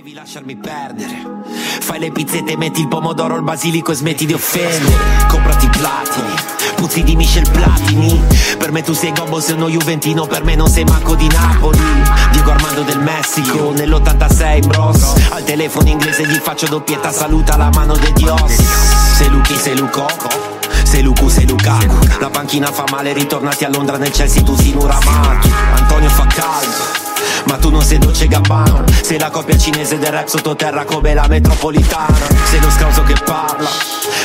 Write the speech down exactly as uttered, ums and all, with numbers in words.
Devi lasciarmi perdere. Fai le pizzette, metti il pomodoro, il basilico e smetti di offendere. Comprati i platini, puzzi di Michel Platini. Per me tu sei gobbo, sei uno juventino, per me non sei manco di Napoli. Diego Armando del Messico, nell'ottantasei bros. Al telefono inglese gli faccio doppietta, saluta la mano de Dios. Sei Luchi, sei Lucoco, sei Luku, sei Lukaku. La panchina fa male, ritornati a Londra nel Chelsea, tu sei Nuramatu. Antonio fa caldo, ma tu non sei Dolce Gabbana. Sei la coppia cinese del rap sottoterra come la metropolitana. Sei lo scauso che parla,